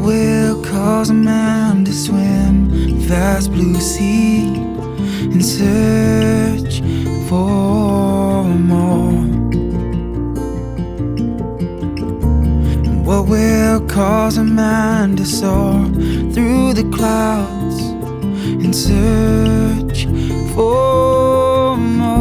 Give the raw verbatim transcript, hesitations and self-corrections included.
what will cause a man to swim vast blue sea in search for more? And what will cause a man to soar through the clouds in search for